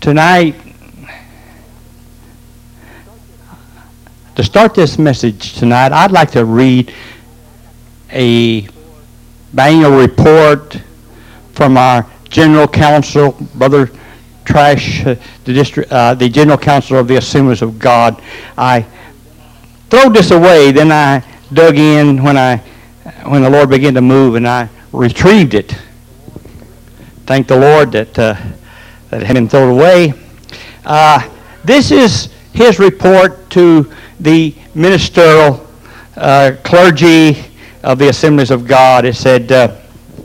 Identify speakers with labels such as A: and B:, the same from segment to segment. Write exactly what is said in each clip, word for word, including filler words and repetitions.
A: Tonight, to start this message tonight, I'd like to read a annual report from our General Counsel, Brother Trash, uh, the district, uh, the General Counsel of the Assemblies of God. I threw this away, then I dug in when I, when the Lord began to move, and I retrieved it. Thank the Lord that uh, that had been thrown away. Uh, this is his report to the ministerial uh, clergy of the Assemblies of God. It said, uh,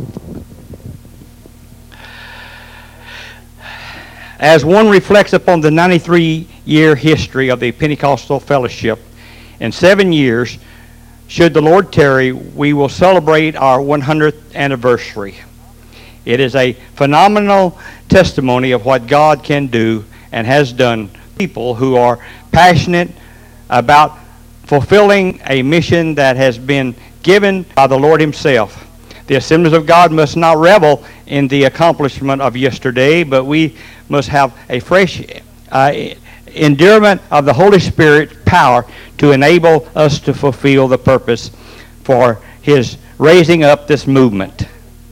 A: as one reflects upon the ninety-three year history of the Pentecostal Fellowship, in seven years, should the Lord tarry, we will celebrate our one hundredth anniversary. It is a phenomenal testimony of what God can do and has done. People who are passionate about fulfilling a mission that has been given by the Lord Himself. The Assemblies of God must not revel in the accomplishment of yesterday, but we must have a fresh uh, endurement of the Holy Spirit's power to enable us to fulfill the purpose for His raising up this movement.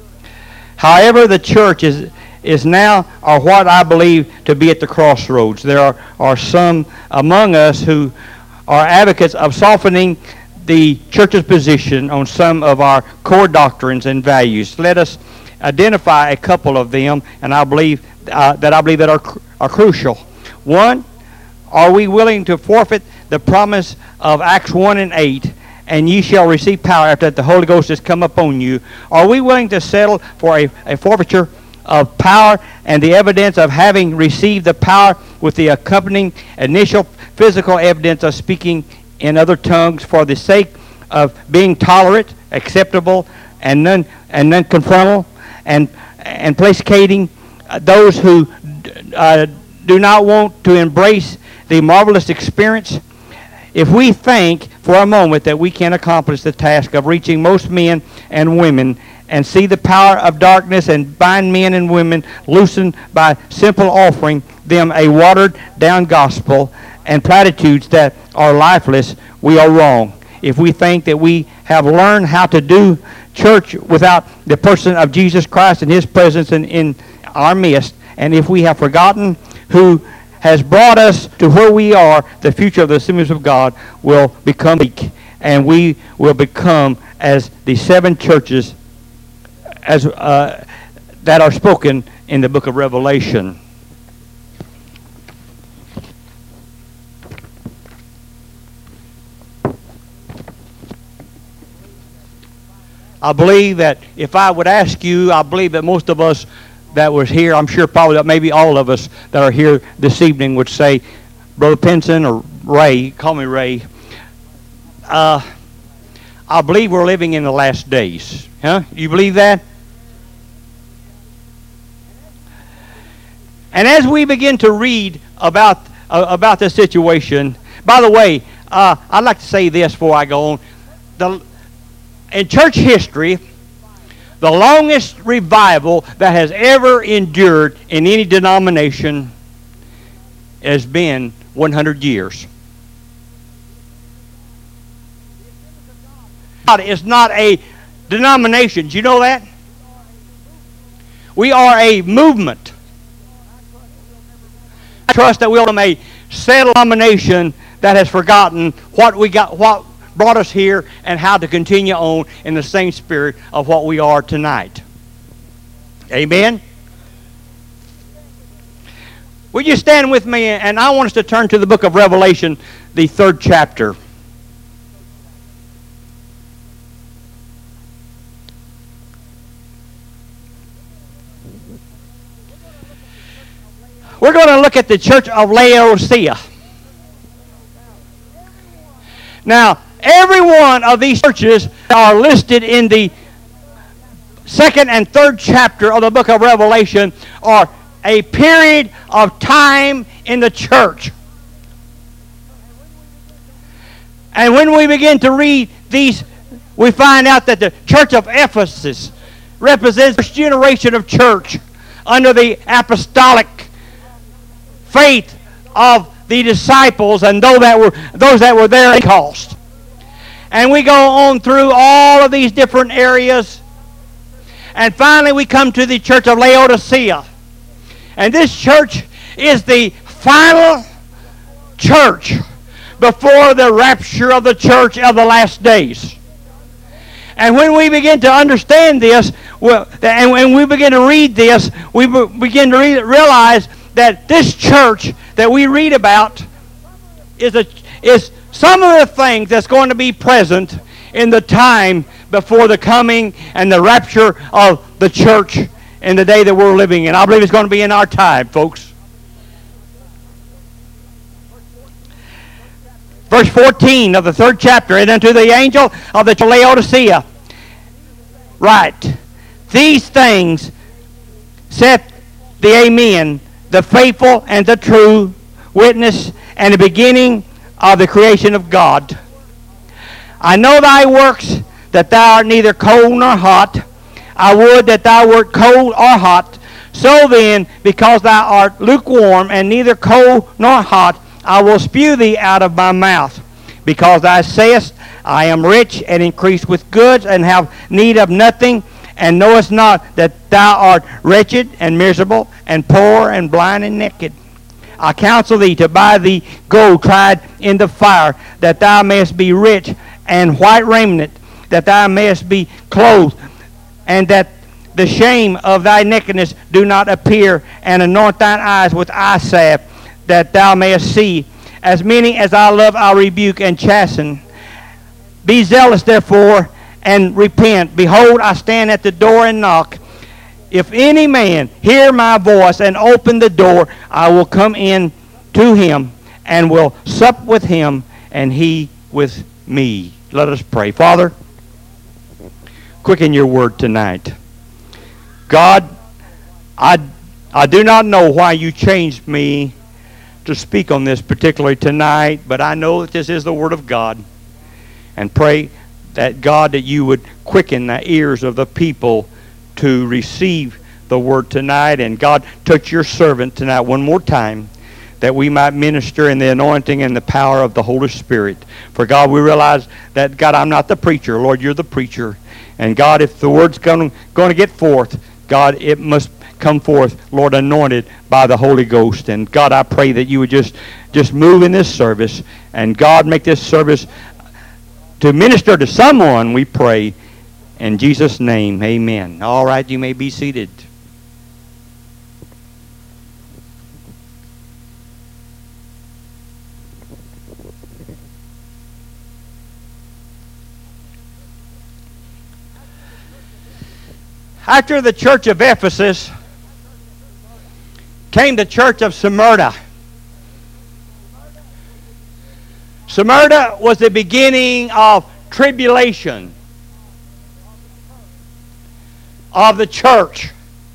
A: However, the church is is now, or what I believe to be at the crossroads. There are, are some among us who are advocates of softening the church's position on some of our core doctrines and values. Let us identify a couple of them, and I believe uh, that I believe that are cr- are crucial. One, are we willing to forfeit the promise of Acts one and eight? And ye shall receive power after that the Holy Ghost has come upon you. Are we willing to settle for a, a forfeiture of power and the evidence of having received the power with the accompanying initial physical evidence of speaking in other tongues for the sake of being tolerant, acceptable, and non and non-confrontal, and and placating those who uh, do not want to embrace the marvelous experience? If we think for a moment that we can accomplish the task of reaching most men and women and see the power of darkness and bind men and women loosened by simple offering them a watered-down gospel and platitudes that are lifeless, we are wrong. If we think that we have learned how to do church without the person of Jesus Christ and His presence in, in our midst, and if we have forgotten who has brought us to where we are, the future of the Assemblies of God will become weak, and we will become as the seven churches as uh, that are spoken in the book of Revelation. I believe that if I would ask you, I believe that most of us that was here, I'm sure probably that maybe all of us that are here this evening would say, Brother Pinson or Ray, call me Ray, uh, I believe we're living in the last days. Huh? You believe that? And as we begin to read about uh, about this situation, by the way, uh, I'd like to say this before I go on. The, in church history, the longest revival that has ever endured in any denomination has been one hundred years. God is not a denomination. Do you know that? We are a movement. I trust that we'll be a settled denomination that has forgotten what we got, what brought us here, and how to continue on in the same spirit of what we are tonight. Amen? Will you stand with me? And I want us to turn to the book of Revelation, the third chapter. We're going to look at the church of Laodicea. Now, every one of these churches are listed in the second and third chapter of the book of Revelation are a period of time in the church. And when we begin to read these, we find out that the church of Ephesus represents the first generation of church under the apostolic faith of the disciples and those that were those that were there at Pentecost. And we go on through all of these different areas. And finally we come to the church of Laodicea. And this church is the final church before the rapture of the church of the last days. And when we begin to understand this, well, and when we begin to read this, we begin to read, realize that this church that we read about is a is some of the things that's going to be present in the time before the coming and the rapture of the church in the day that we're living in. I believe it's going to be in our time, folks. Verse fourteen of the third chapter, and unto the angel of the Laodicea, write, these things saith the Amen, the faithful and the true witness, and the beginning of the creation of God. I know thy works, that thou art neither cold nor hot. I would that thou wert cold or hot. So then, because thou art lukewarm, and neither cold nor hot, I will spew thee out of my mouth. Because thou sayest, I am rich, and increase with goods, and have need of nothing, and knowest not that thou art wretched, and miserable, and poor, and blind, and naked. I counsel thee to buy thee gold tried in the fire, that thou mayest be rich, and white raiment, that thou mayest be clothed, and that the shame of thy nakedness do not appear, and anoint thine eyes with eye salve, that thou mayest see. As many as I love, I rebuke and chasten. Be zealous, therefore, and repent. Behold, I stand at the door and knock. If any man hear my voice and open the door, I will come in to him and will sup with him, and he with me. Let us pray. Father, quicken your word tonight. God, I, I do not know why you changed me to speak on this particularly tonight, but I know that this is the word of God. And pray that, God, that you would quicken the ears of the people to receive the word tonight. And God, touch your servant tonight one more time, that we might minister in the anointing and the power of the Holy Spirit. For God, we realize that, God, I'm not the preacher. Lord, you're the preacher. And God, if the word's going to get forth, God, it must come forth, Lord, anointed by the Holy Ghost. And God, I pray that you would just, just move in this service. And God, make this service to minister to someone, we pray. In Jesus' name, amen. All right, you may be seated. After the church of Ephesus came the church of Smyrna. Smyrna was the beginning of tribulation of the church.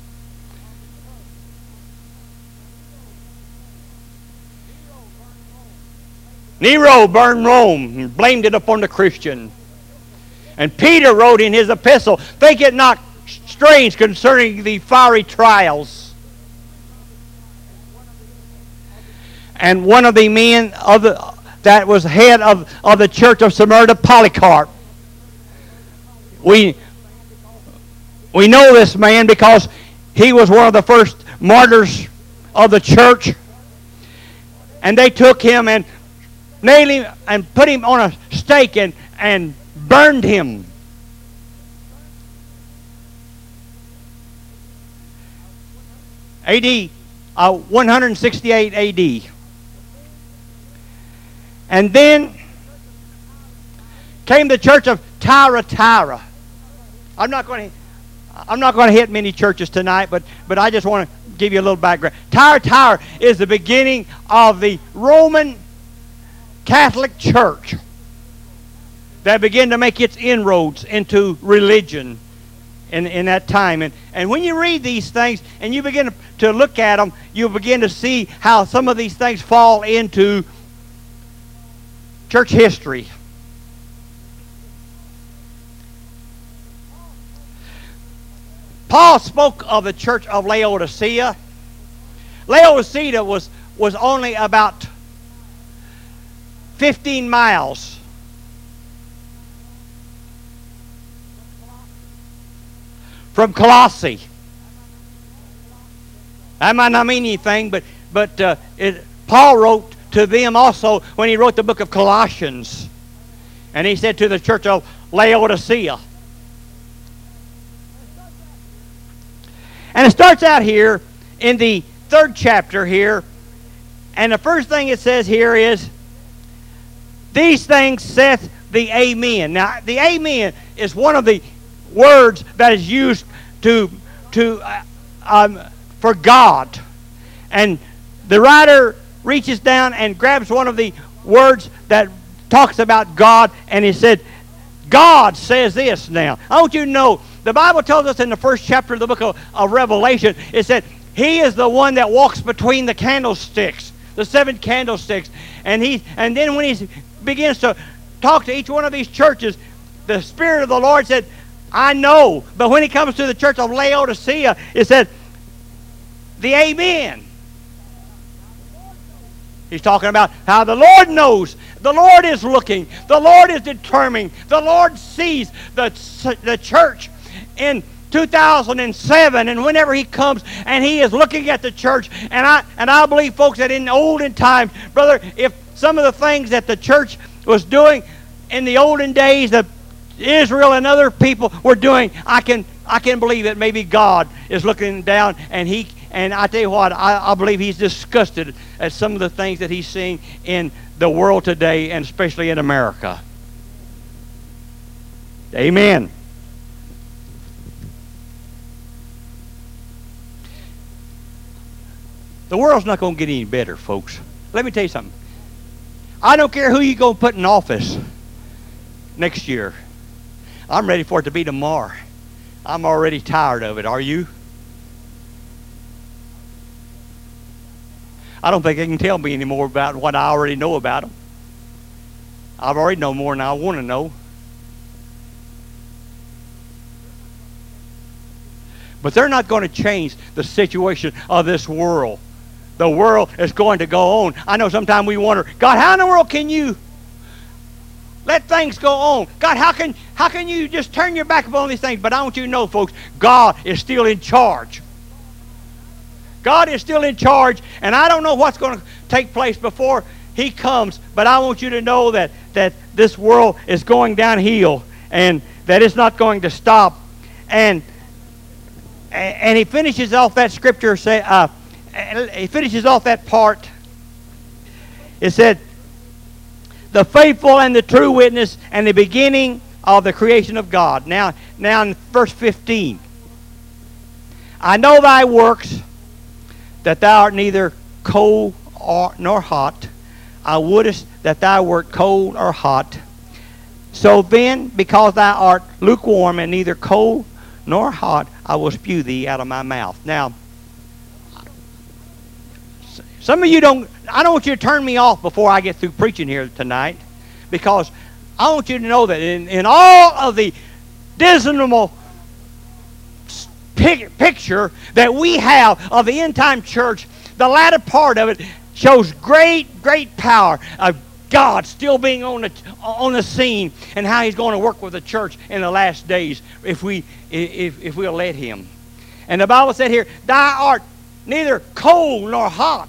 A: Nero burned Rome and blamed it upon the Christian. And Peter wrote in his epistle, think it not strange concerning the fiery trials. And one of the men of the, that was head of, of the church of Smyrna, Polycarp. We, we know this man because he was one of the first martyrs of the church. And they took him and nailed him and put him on a stake and, and burned him. A D, uh, one sixty-eight A D. And then came the church of Thyatira. I'm not going to I'm not going to hit many churches tonight, but but I just want to give you a little background. Thyatira is the beginning of the Roman Catholic Church that began to make its inroads into religion in, in that time. And, and when you read these things and you begin to, to look at them, you begin to see how some of these things fall into church history. Paul spoke of the church of Laodicea. Laodicea was was only about fifteen miles from Colossae. That might not mean anything, but but uh, it, Paul wrote to them also when he wrote the book of Colossians, and he said to the church of Laodicea. And it starts out here in the third chapter here, and the first thing it says here is, "These things saith the Amen." Now, the Amen is one of the words that is used to to uh, um, for God, and the writer reaches down and grabs one of the words that talks about God, and he said, "God says this." Now, I want you to know, the Bible tells us in the first chapter of the book of, of Revelation, it said, He is the one that walks between the candlesticks, the seven candlesticks. And he, and then when he begins to talk to each one of these churches, the Spirit of the Lord said, "I know." But when he comes to the church of Laodicea, it said, "The Amen." He's talking about how the Lord knows. The Lord is looking. The Lord is determining. The Lord sees the, the church in two thousand seven, and whenever he comes and he is looking at the church, and I and I believe, folks, that in the olden times, brother, if some of the things that the church was doing in the olden days that Israel and other people were doing, I can I can believe that maybe God is looking down, and he and I tell you what, I, I believe he's disgusted at some of the things that he's seeing in the world today, and especially in America. Amen. The world's not going to get any better, folks. Let me tell you something. I don't care who you're going to put in office next year. I'm ready for it to be tomorrow. I'm already tired of it. Are you? I don't think they can tell me any more about what I already know about them. I've already know more than I want to know. But they're not going to change the situation of this world. The world is going to go on. I know sometimes we wonder, God, how in the world can you let things go on? God, how can how can you just turn your back upon these things? But I want you to know, folks, God is still in charge. God is still in charge, and I don't know what's going to take place before he comes, but I want you to know that, that this world is going downhill, and that it's not going to stop. And and he finishes off that scripture, say, uh, he finishes off that part. It said, "The faithful and the true witness, and the beginning of the creation of God." Now, now in verse fifteen, "I know thy works, that thou art neither cold or, nor hot. I wouldest that thou wert cold or hot. So then, because thou art lukewarm and neither cold nor hot, I will spew thee out of my mouth." Now, some of you don't, I don't want you to turn me off before I get through preaching here tonight, because I want you to know that in, in all of the dismal picture that we have of the end-time church, the latter part of it shows great, great power of God still being on the on the scene, and how he's going to work with the church in the last days if we if if we'll let him. And the Bible said here, "Thou art neither cold nor hot."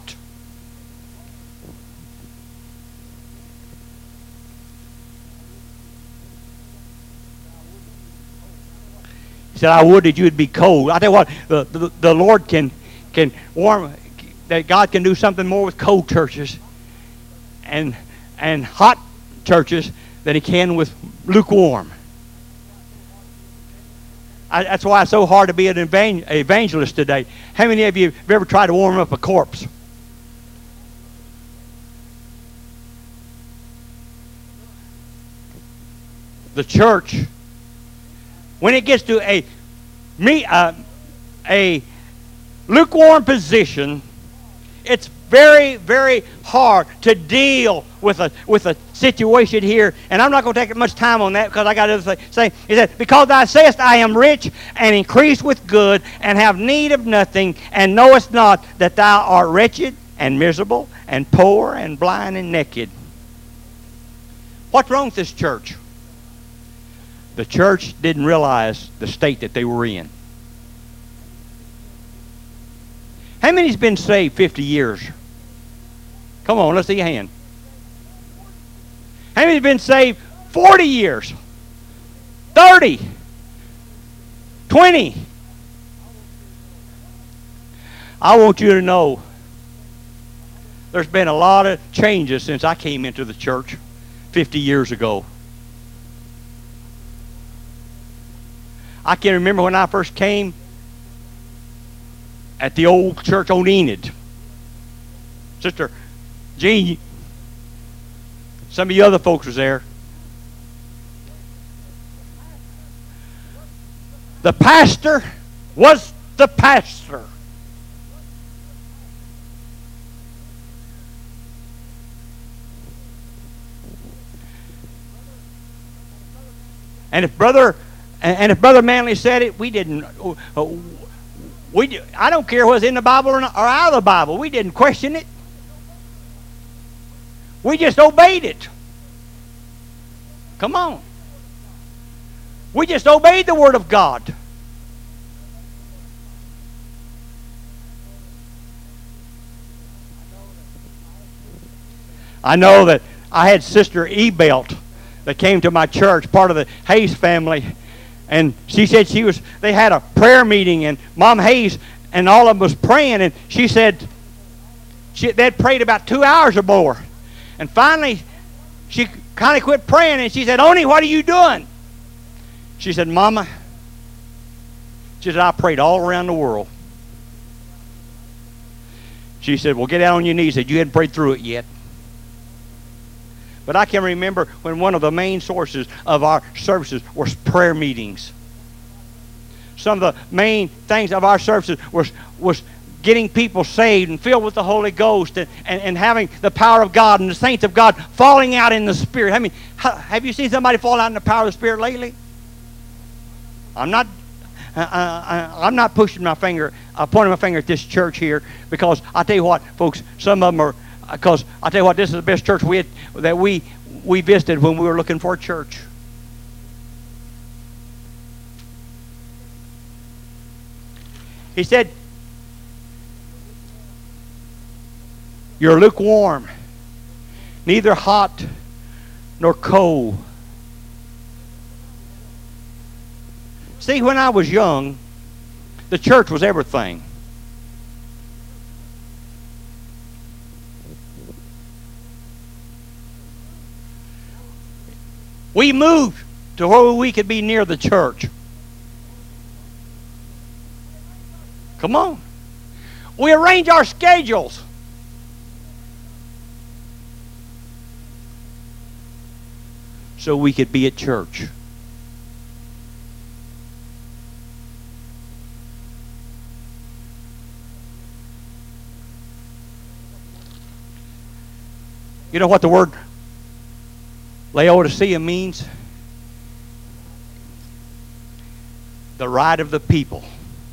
A: He said, "I would that you would be cold." I tell you what, the, the, the Lord can can warm, that God can do something more with cold churches and and hot churches than he can with lukewarm. I, that's why it's so hard to be an evangelist today. How many of you have ever tried to warm up a corpse? The church, when it gets to a me uh, a lukewarm position, it's very, very hard to deal with a with a situation here. And I'm not going to take much time on that, because I got other things to say. He said, "Because thou sayest, I am rich and increased with good, and have need of nothing, and knowest not that thou art wretched and miserable and poor and blind and naked. What's wrong with this church? The church didn't realize the state that they were in. How many's been saved fifty years? Come on, let's see your hand. How many's been saved forty years? thirty? twenty? I want you to know there's been a lot of changes since I came into the church fifty years ago. I can remember when I first came at the old church on Enid. Sister Jean, some of you other folks was there. The pastor was the pastor. And if brother, and if Brother Manley said it, we didn't. We, I don't care what's in the Bible or, not, or out of the Bible. We didn't question it. We just obeyed it. Come on. We just obeyed the Word of God. I know that I had Sister Ebelt that came to my church, part of the Hayes family, and she said she was. They had a prayer meeting, and Mom Hayes and all of them was praying, and she said she, they'd prayed about two hours or more, and finally she kind of quit praying, and she said, "Oni, what are you doing?" She said, "Mama," she said, "I prayed all around the world." She said, "Well, get down on your knees." Said, "You hadn't prayed through it yet." But I can remember when one of the main sources of our services was prayer meetings. Some of the main things of our services was, was getting people saved and filled with the Holy Ghost and, and, and having the power of God and the saints of God falling out in the Spirit. I mean, have you seen somebody fall out in the power of the Spirit lately? I'm not, uh, uh, I'm not pushing my finger, uh, pointing my finger at this church here, because I tell you what, folks, some of them are. Because I tell you what, this is the best church we had, that we we visited when we were looking for a church. He said, "You're lukewarm, neither hot nor cold." See, when I was young, the church was everything. We moved to where we could be near the church. Come on. We arrange our schedules. So we could be at church. You know what the word Laodicea means? The right of the people.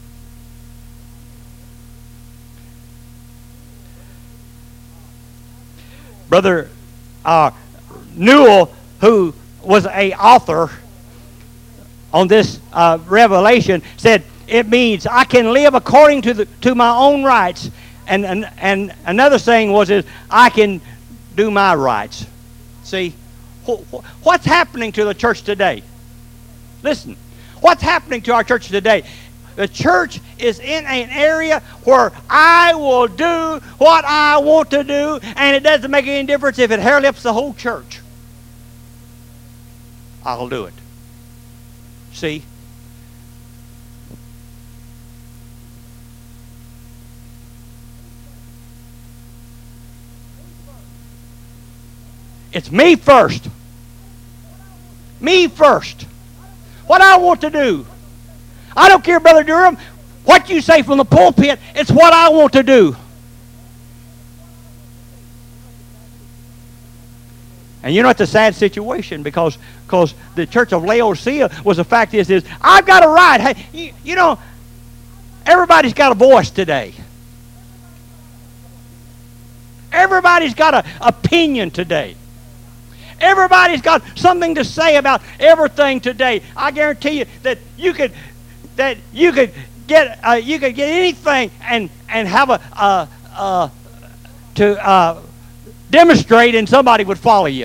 A: Brother uh, Newell, who was a author on this uh, revelation, said it means I can live according to the to my own rights, and and, and another saying was is I can do my rights. See, what's happening to the church today? Listen, what's happening to our church today? The church is in an area where I will do what I want to do, and it doesn't make any difference if it hair lips the whole church. I'll do it. See? It's me first. Me first. What I want to do. I don't care, Brother Durham, what you say from the pulpit. It's what I want to do. And you know, it's a sad situation because because the church of Laodicea was the fact is, is I've got a right. Hey, you, you know, everybody's got a voice today. Everybody's got an opinion today. Everybody's got something to say about everything today. I guarantee you that you could that you could get uh, you could get anything and and have a uh, uh, to uh, demonstrate, and somebody would follow you.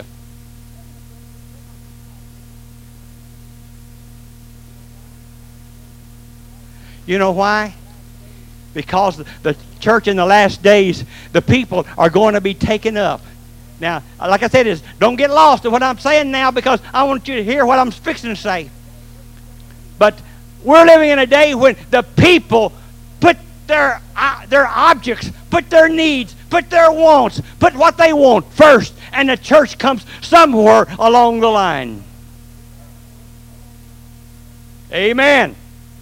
A: You know why? Because the church in the last days, the people are going to be taken up. Now, like I said, is don't get lost in what I'm saying now, because I want you to hear what I'm fixing to say. But we're living in a day when the people put their uh, their objects, put their needs, put their wants, put what they want first, and the church comes somewhere along the line. Amen.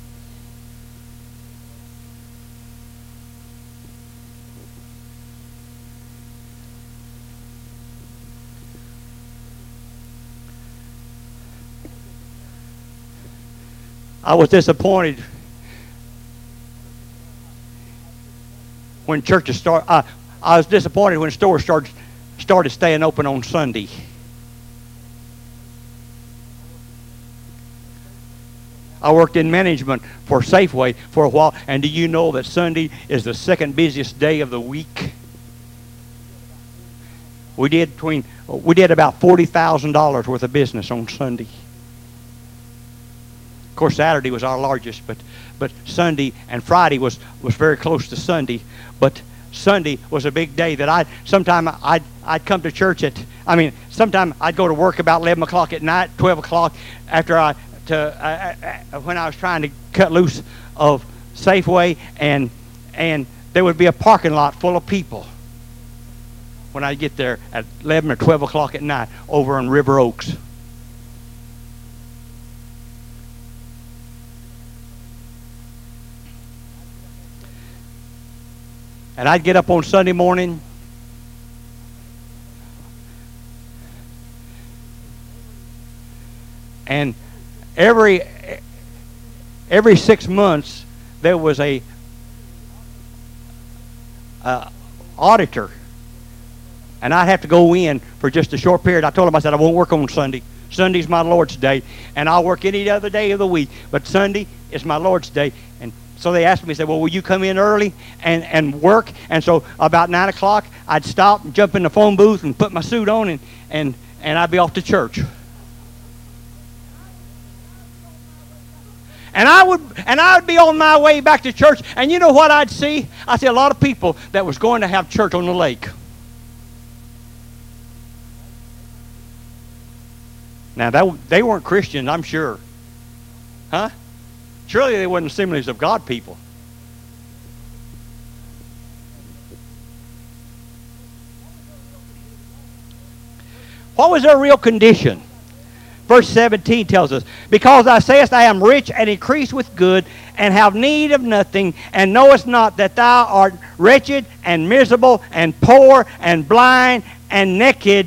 A: I was disappointed when churches start. Uh, I was disappointed when stores started started staying open on Sunday. I worked in management for Safeway for a while, and do you know that Sunday is the second busiest day of the week? We did between we did about forty thousand dollars worth of business on Sunday. Of course, Saturday was our largest, but but Sunday and Friday was was very close to Sunday. But Sunday was a big day that I sometime I'd I'd come to church at I mean sometime I'd go to work about eleven o'clock at night, twelve o'clock after I to uh, uh, when I was trying to cut loose of Safeway, and and there would be a parking lot full of people when I get there at eleven or twelve o'clock at night over in River Oaks. And I'd get up on Sunday morning, and every every six months there was a uh, auditor, and I'd have to go in for just a short period. I told him, I said, I won't work on Sunday. Sunday's my Lord's day, and I'll work any other day of the week, but Sunday is my Lord's day. And so they asked me, said, well, will you come in early and, and work? And so about nine o'clock, I'd stop and jump in the phone booth and put my suit on, and, and, and I'd be off to church. And I would and I would be on my way back to church, and you know what I'd see? I'd see a lot of people that was going to have church on the lake. Now, that, they weren't Christians, I'm sure. Huh? Surely they weren't Assemblies of God people. What was their real condition? Verse seventeen tells us, because thou sayest, I am rich and increase with good, and have need of nothing, and knowest not that thou art wretched and miserable and poor and blind and naked.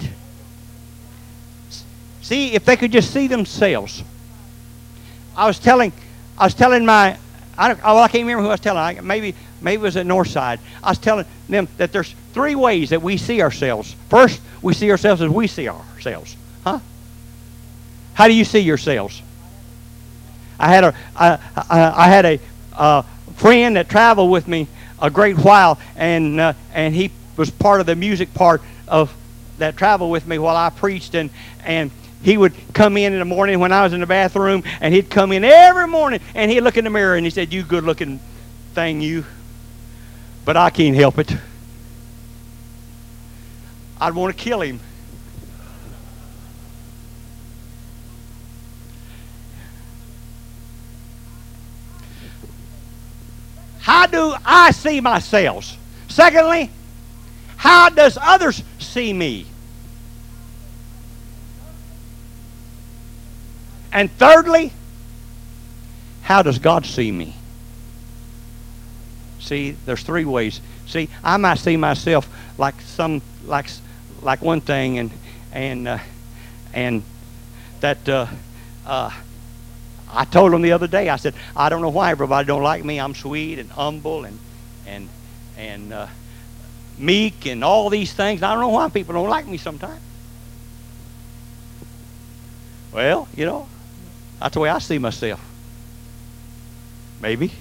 A: See, if they could just see themselves. I was telling, I was telling my, I don't, oh, I can't remember who I was telling. I, maybe, maybe it was at Northside. I was telling them that there's three ways that we see ourselves. First, we see ourselves as we see ourselves. Huh? How do you see yourselves? I had a, I, I, I had a uh, friend that traveled with me a great while, and uh, and he was part of the music part of that traveled with me while I preached, and and. He would come in in the morning when I was in the bathroom, and he'd come in every morning, and he'd look in the mirror, and he said, you good-looking thing, you. But I can't help it. I'd want to kill him. How do I see myself? Secondly, how does others see me? And thirdly, how does God see me? See, there's three ways. See, I might see myself like some, like, like one thing, and and uh, and that uh, uh, I told them the other day. I said, I don't know why everybody don't like me. I'm sweet and humble, and and and uh, meek and all these things. I don't know why people don't like me sometimes. Well, you know, that's the way I see myself. Maybe.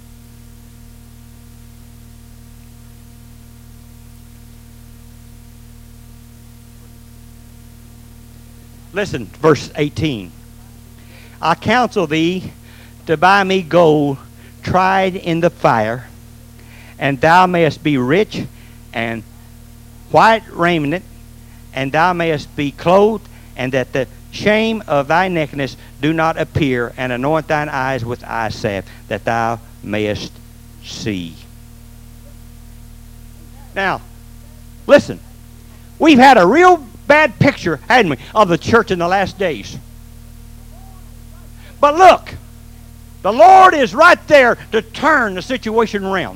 A: Listen, verse eighteen. I counsel thee to buy me gold tried in the fire, and thou mayest be rich, and white raiment, and thou mayest be clothed, and that the shame of thy nakedness do not appear, and anoint thine eyes with eye salve, that thou mayest see. Now, listen, we've had a real bad picture, hadn't we, of the church in the last days. But look, the Lord is right there to turn the situation around.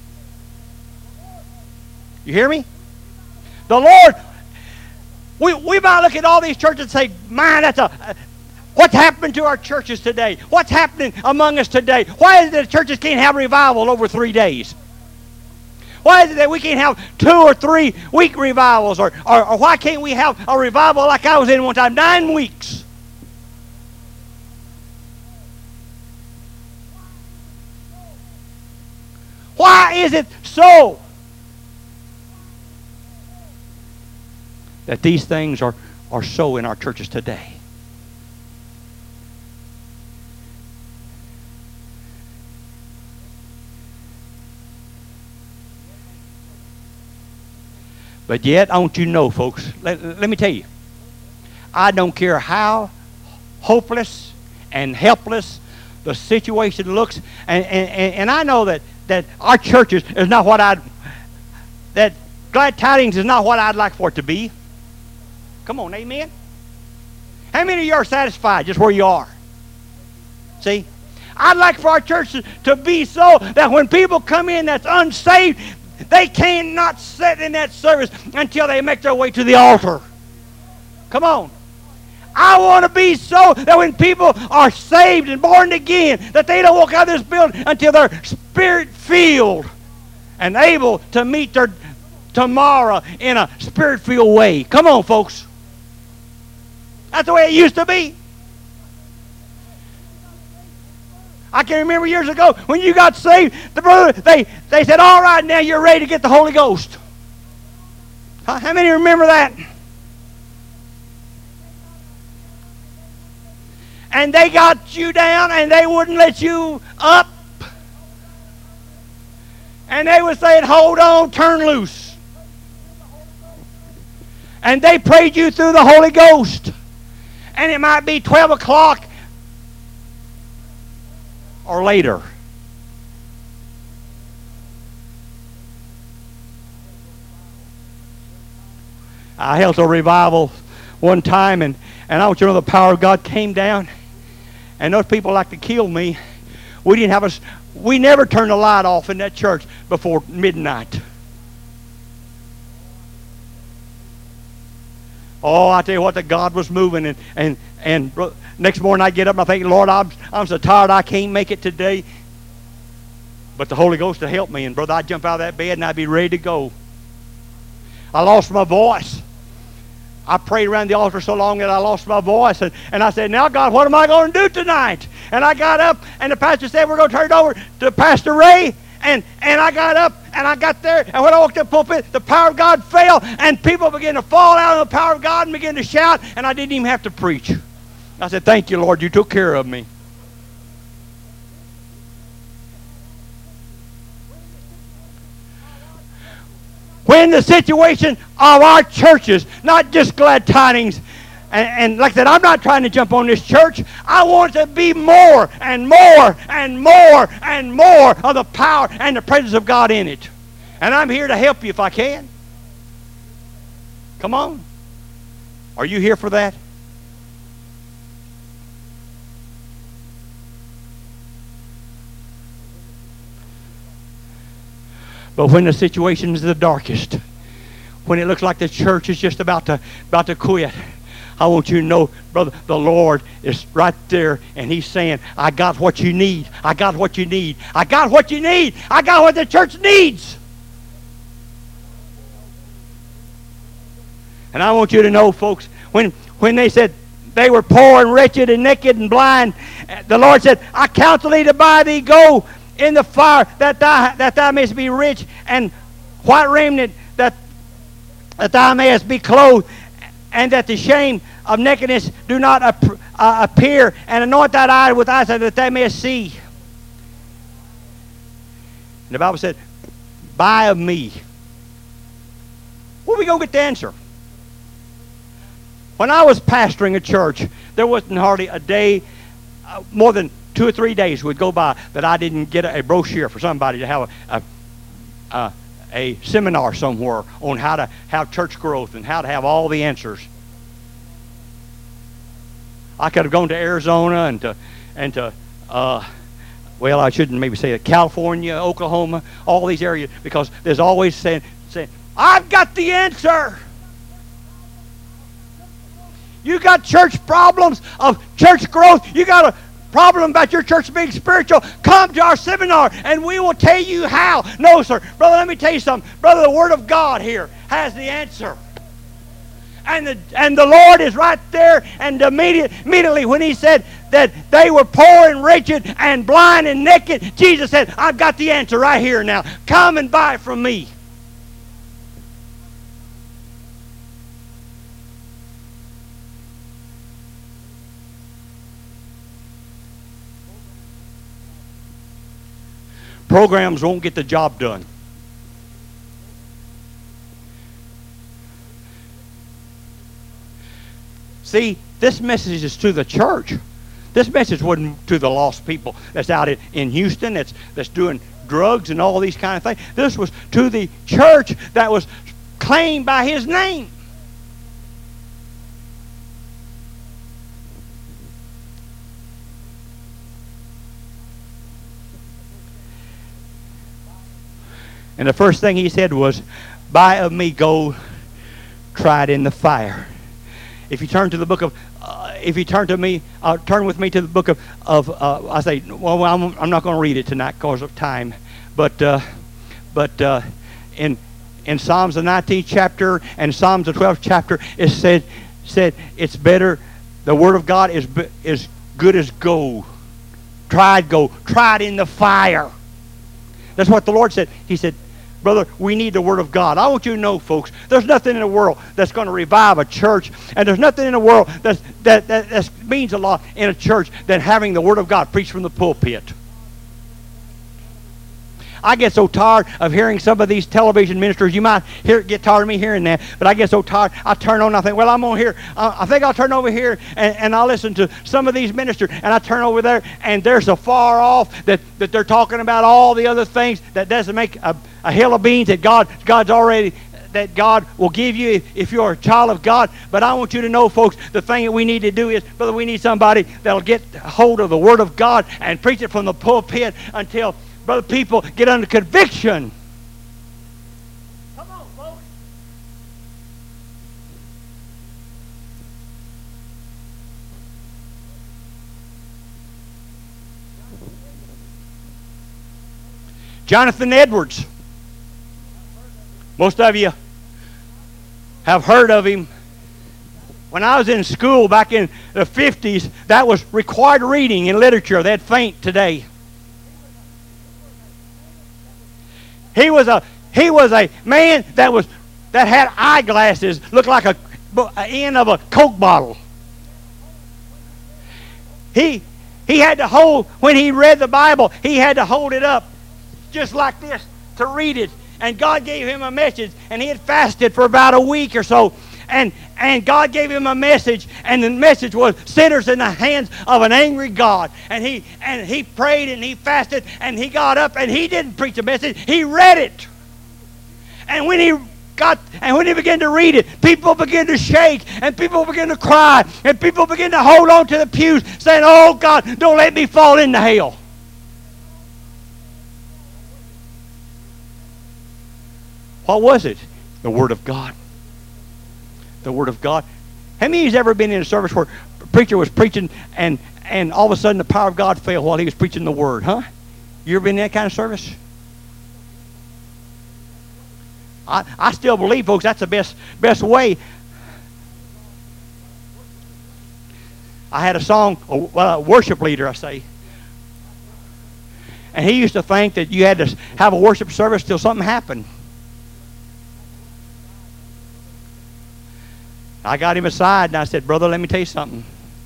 A: You hear me? The Lord, we, we might look at all these churches and say, man, that's a, what's happening to our churches today? What's happening among us today? Why is it that churches can't have revival over three days? Why is it that we can't have two or three week revivals? Or, or, or why can't we have a revival like I was in one time, nine weeks? Why is it so that these things are, are so in our churches today? But yet, I want you to know, folks, let, let me tell you, I don't care how hopeless and helpless the situation looks, and, and, and I know that, that our churches is not what I'd, that Glad Tidings is not what I'd like for it to be. Come on, amen? How many of you are satisfied just where you are? See? I'd like for our church to, to be so that when people come in that's unsaved, they cannot sit in that service until they make their way to the altar. Come on. I want to be so that when people are saved and born again, that they don't walk out of this building until they're spirit-filled and able to meet their tomorrow in a spirit-filled way. Come on, folks. That's the way it used to be. I can remember years ago when you got saved, the brother, they, they said, all right, now you're ready to get the Holy Ghost. Huh? How many remember that? And they got you down and they wouldn't let you up. And they would say, hold on, turn loose. And they prayed you through the Holy Ghost. And it might be twelve o'clock or later. I held a revival one time, and, and I want you to know the power of God came down. And those people like to kill me. We didn't have a, we never turned the light off in that church before midnight. Oh, I tell you what, the God was moving, and and and next morning I get up and I think, Lord, I'm I'm so tired I can't make it today. But the Holy Ghost will help me, and brother, I'd jump out of that bed and I'd be ready to go. I lost my voice. I prayed around the altar so long that I lost my voice, and, and I said, now God, what am I going to do tonight? And I got up, and the pastor said, we're going to turn it over to Pastor Ray. And, and I got up, and I got there, and when I walked up the pulpit, the power of God fell, and people began to fall out of the power of God and begin to shout, and I didn't even have to preach. I said, thank you, Lord, you took care of me. When the situation of our churches, not just Glad Tidings, and, and like I said, I'm not trying to jump on this church. I want it to be more and more and more and more of the power and the presence of God in it. And I'm here to help you if I can. Come on. Are you here for that? But when the situation is the darkest, when it looks like the church is just about to, about to quit, I want you to know, brother, the Lord is right there, and He's saying, I got what you need. I got what you need. I got what you need. I got what the church needs. And I want you to know, folks, when, when they said they were poor and wretched and naked and blind, the Lord said, I counsel thee to buy thee gold in the fire, that thou, that thou mayest be rich, and white raiment, that, that thou mayest be clothed, and that the shame of nakedness do not ap uh, appear, and anoint thine eyes with eyes that thou mayest see. And the Bible said, buy of me. Where are we going to get the answer? When I was pastoring a church, there wasn't hardly a day, uh, more than two or three days would go by that I didn't get a, a brochure for somebody to have a, a, a, a seminar somewhere on how to have church growth and how to have all the answers. I could have gone to Arizona and to, and to uh, well, I shouldn't maybe say it, California, Oklahoma, all these areas, because there's always saying, saying, I've got the answer. You got church problems of church growth. You got a problem about your church being spiritual. Come to our seminar and we will tell you how. No, sir. Brother, let me tell you something. Brother, the Word of God here has the answer. And the, and the Lord is right there. And immediate, immediately when he said that they were poor and wretched and blind and naked, Jesus said, I've got the answer right here now. Come and buy it from me. Programs won't get the job done. See, this message is to the church. This message wasn't to the lost people that's out in, in Houston, that's, that's doing drugs and all these kind of things. This was to the church that was claimed by his name. And the first thing he said was, buy of me gold tried in the fire. If you turn to the book of, uh, if you turn to me, uh, turn with me to the book of, of uh, I say, well, I'm, I'm not going to read it tonight because of time. But, uh, but uh, in, in Psalms the nineteenth chapter and Psalms the twelfth chapter, it said, said it's better, the Word of God is, is good as gold. Tried gold, tried in the fire. That's what the Lord said. He said, brother, we need the Word of God. I want you to know, folks, there's nothing in the world that's going to revive a church, and there's nothing in the world that's, that, that that means a lot in a church than having the Word of God preached from the pulpit. I get so tired of hearing some of these television ministers. You might hear, get tired of me hearing that, but I get so tired. I turn on and I think, well, I'm on here. Uh, I think I'll turn over here and, and I'll listen to some of these ministers. And I turn over there and they're so far off that, that they're talking about all the other things that doesn't make a, a hill of beans that God, God's already, that God will give you if, if you're a child of God. But I want you to know, folks, the thing that we need to do is, brother, we need somebody that'll get hold of the Word of God and preach it from the pulpit until, brother, people get under conviction. Come on, folks. Jonathan Edwards. Most of you have heard of him. When I was in school back in the fifties, that was required reading in literature. They'd faint today. He was a he was a man that was that had eyeglasses, looked like a, a end of a Coke bottle. He he had to hold, when he read the Bible, he had to hold it up just like this to read it. And God gave him a message, and he had fasted for about a week or so. And, and God gave him a message, and the message was sinners in the hands of an angry God. And he, and he prayed and he fasted and he got up and he didn't preach a message. He read it. And when he got, and when he began to read it, people began to shake and people began to cry and people began to hold on to the pews saying, oh God, don't let me fall into hell. What was it? The Word of God. The Word of God. How many of you ever been in a service where a preacher was preaching and, and all of a sudden the power of God fell while he was preaching the Word, huh? You ever been in that kind of service? I, I still believe, folks, that's the best, best way I had a song, a well, a worship leader, I say. And he used to think that you had to have a worship service till something happened. I got him aside and I said, brother, let me tell you something.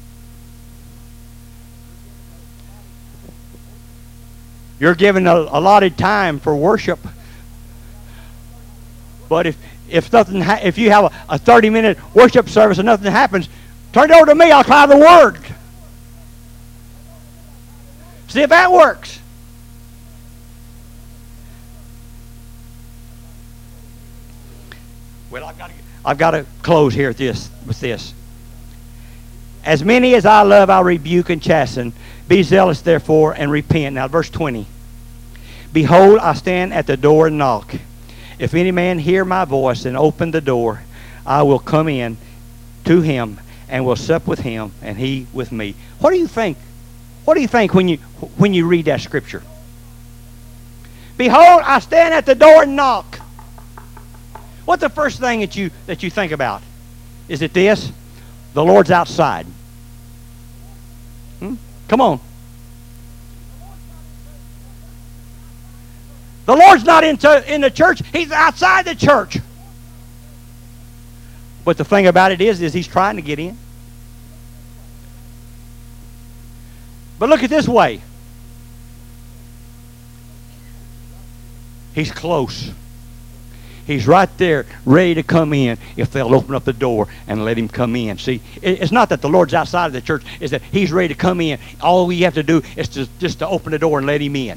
A: You're given a allotted time for worship. But if if nothing, ha if you have a, a thirty minute worship service and nothing happens, turn it over to me. I'll try the Word. See if that works. Well, I've got to, I've got to close here with this, with this. As many as I love, I rebuke and chasten. Be zealous, therefore, and repent. Now, verse twenty. Behold, I stand at the door and knock. If any man hear my voice and open the door, I will come in to him and will sup with him and he with me. What do you think? What do you think when you when you read that scripture? Behold, I stand at the door and knock. What's the first thing that you that you think about? Is it this? The Lord's outside. Hmm? Come on. The Lord's not into in the church. He's outside the church. But the thing about it is, is He's trying to get in. But look at this way. He's close. He's right there, ready to come in if they'll open up the door and let Him come in. See, it's not that the Lord's outside of the church. It's that He's ready to come in. All we have to do is to, just to open the door and let Him in.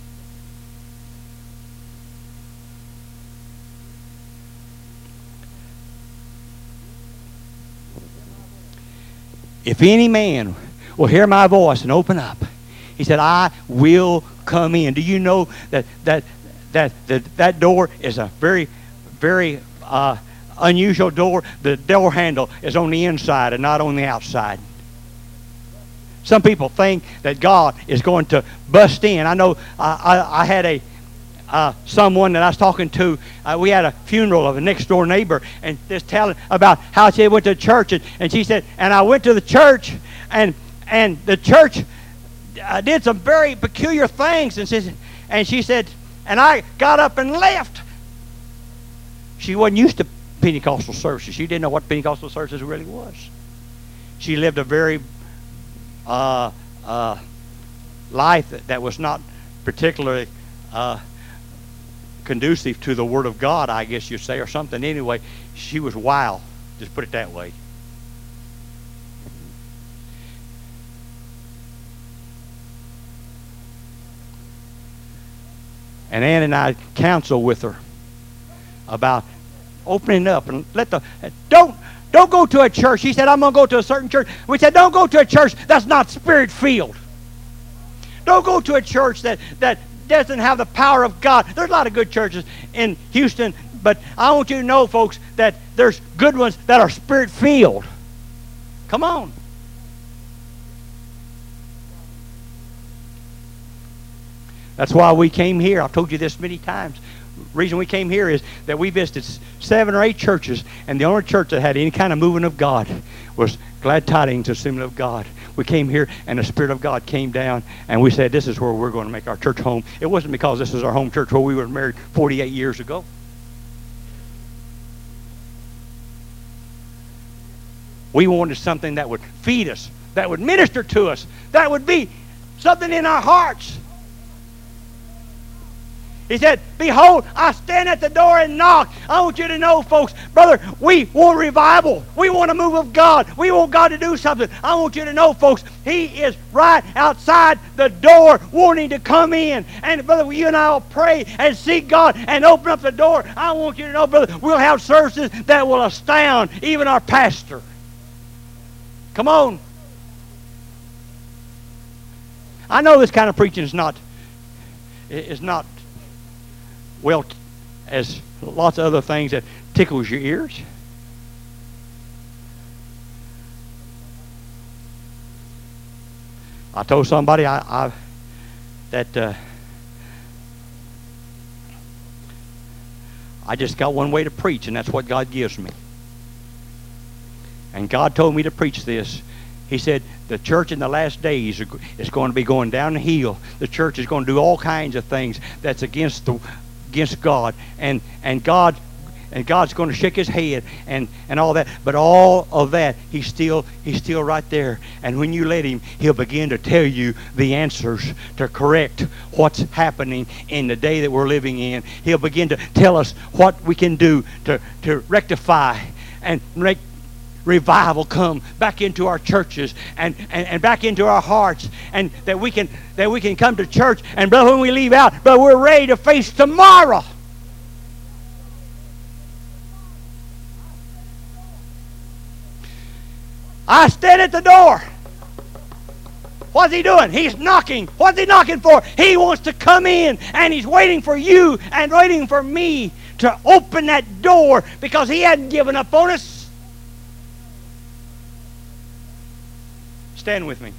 A: If any man will hear my voice and open up, He said, I will come in. Do you know that that that that, that door is a very, very uh, unusual door? The door handle is on the inside and not on the outside. Some people think that God is going to bust in. I know uh, I, I had a Uh, someone that I was talking to, uh, we had a funeral of a next door neighbor, and just telling about how she went to church, and, and she said, and I went to the church, and and the church uh, did some very peculiar things, and she, and she said, and I got up and left. She wasn't used to Pentecostal services. She didn't know what Pentecostal services really was. She lived a very uh, uh, life that, that was not particularly uh, conducive to the Word of God, I guess you'd say, or something. Anyway, she was wild, just put it that way. And Ann and I counsel with her about opening up and let the don't don't go to a church. She said, I'm going to go to a certain church. We said, don't go to a church that's not Spirit filled. Don't go to a church that that doesn't have the power of God. There's a lot of good churches in Houston, but I want you to know, folks, that there's good ones that are Spirit filled. Come on. That's why we came here. I've told you this many times. The reason we came here is that we visited seven or eight churches, and the only church that had any kind of movement of God was Glad Tidings Assembly of God. We came here, and the Spirit of God came down, and we said, this is where we're going to make our church home. It wasn't because this is our home church where we were married forty-eight years ago. We wanted something that would feed us, that would minister to us, that would be something in our hearts. He said, behold, I stand at the door and knock. I want you to know, folks, brother, we want revival. We want a move of God. We want God to do something. I want you to know, folks, He is right outside the door wanting to come in. And, brother, you and I will pray and seek God and open up the door. I want you to know, brother, we'll have services that will astound even our pastor. Come on. I know this kind of preaching is not, is not well, as lots of other things that tickles your ears. I told somebody I, I that uh, I just got one way to preach, and that's what God gives me. And God told me to preach this. He said the church in the last days is going to be going down the hill. The church is going to do all kinds of things that's against the against God, and and God and God's going to shake His head and and all that. But all of that, He's still He's still right there. And when you let Him, He'll begin to tell you the answers to correct what's happening in the day that we're living in. He'll begin to tell us what we can do to to rectify and make revival come back into our churches and, and, and back into our hearts, and that we can that we can come to church, and brother, when we leave out, but we're ready to face tomorrow. I stand at the door. What's He doing? He's knocking. What's He knocking for? He wants to come in, and He's waiting for you and waiting for me to open that door, because He hadn't given up on us. Stand with me.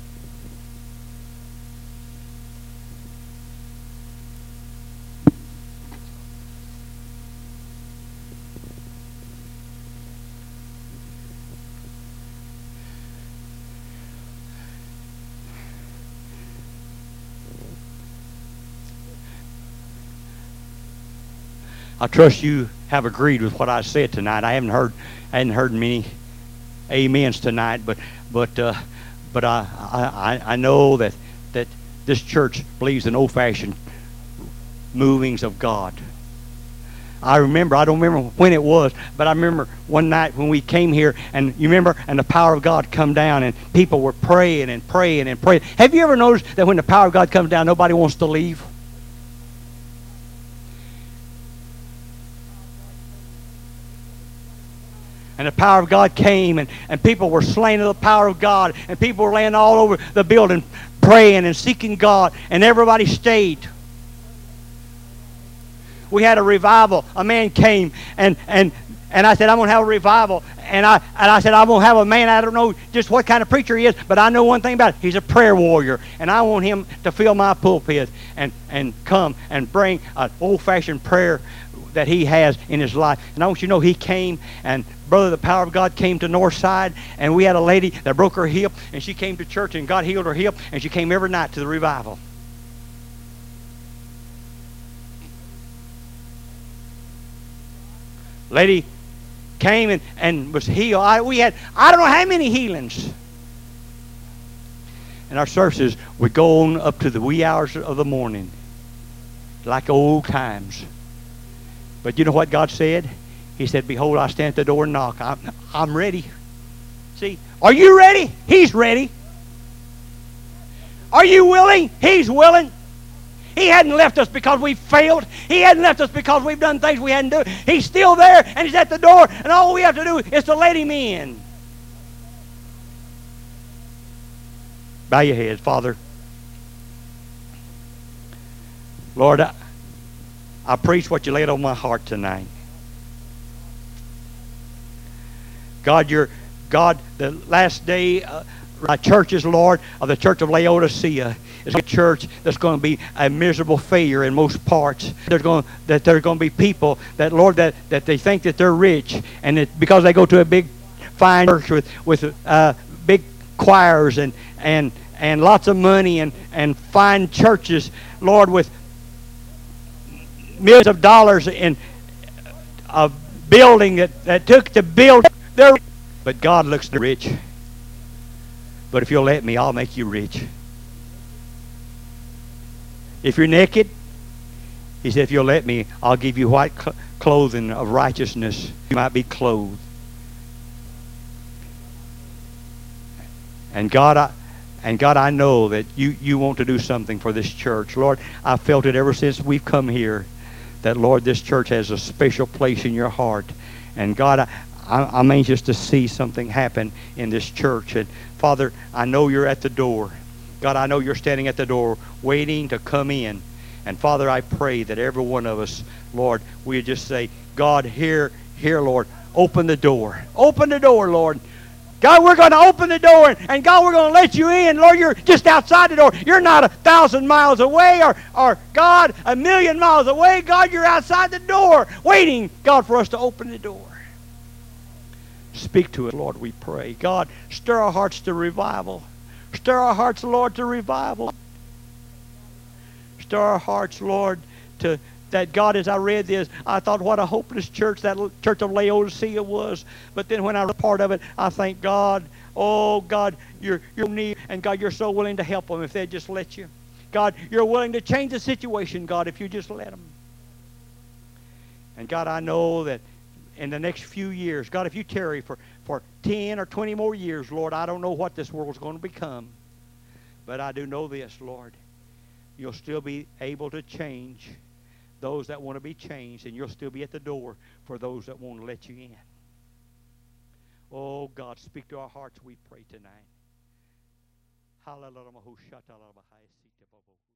A: I trust you have agreed with what I said tonight. I haven't heard, I hadn't heard many amens tonight, but but uh, but I, I I know that that this church believes in old-fashioned movings of God. I remember, I don't remember when it was, but I remember one night when we came here, and you remember, and the power of God come down, and people were praying and praying and praying. Have you ever noticed that when the power of God comes down, nobody wants to leave? And the power of God came, and, and people were slain of the power of God, and people were laying all over the building praying and seeking God, and everybody stayed. We had a revival. A man came, and and and I said, I'm going to have a revival. And I and I said, I'm going to have a man, I don't know just what kind of preacher he is, but I know one thing about it. He's a prayer warrior. And I want him to fill my pulpit and, and come and bring an old-fashioned prayer that he has in his life. And I want you to know, he came, and brother, the power of God came to Northside, and we had a lady that broke her hip, and she came to church, and God healed her hip, and she came every night to the revival. Lady came and, and was healed. I, we had, I don't know how many healings. And our services would go on up to the wee hours of the morning, like old times. But you know what God said? He said, behold, I stand at the door and knock. I'm, I'm ready. See, are you ready? He's ready. Are you willing? He's willing. He hadn't left us because we failed. He hadn't left us because we've done things we hadn't done. He's still there, and He's at the door, and all we have to do is to let Him in. Bow your heads, Father. Lord, I, I preach what You laid on my heart tonight. God, You're God, the last day, uh, my churches, Lord, of the church of Laodicea, is a church that's going to be a miserable failure in most parts. There's going that there's going to be people that, Lord, that, that they think that they're rich, and that because they go to a big, fine church with with uh, big choirs and and and lots of money and and fine churches, Lord, with millions of dollars in a building that that took to build their. But God looks rich. But if You'll let me, I'll make you rich. If you're naked, He said, if you'll let me, I'll give you white cl- clothing of righteousness. You might be clothed. And God, I, and God, I know that you, you want to do something for this church. Lord, I've felt it ever since we've come here, that, Lord, this church has a special place in Your heart. And God, I, I, I'm anxious to see something happen in this church. And Father, I know You're at the door. God, I know You're standing at the door waiting to come in. And Father, I pray that every one of us, Lord, we just say, God, here, here, Lord, open the door. Open the door, Lord. God, we're going to open the door, and God, we're going to let You in. Lord, You're just outside the door. You're not a thousand miles away, or, or God, a million miles away. God, You're outside the door, waiting, God, for us to open the door. Speak to us, Lord, we pray. God, stir our hearts to revival. Stir our hearts, Lord, to revival. Stir our hearts, Lord, to that. God, as I read this, I thought what a hopeless church that church of Laodicea was. But then when I was part of it, I thank God, oh God, you're, you're near, and God, you're so willing to help them if they just let you. God, you're willing to change the situation, God, if you just let them. And God, I know that in the next few years, God, if you tarry for, for ten or twenty more years, Lord, I don't know what this world's going to become. But I do know this, Lord. You'll still be able to change those that want to be changed, and you'll still be at the door for those that want to let you in. Oh, God, speak to our hearts, we pray tonight. Hallelujah.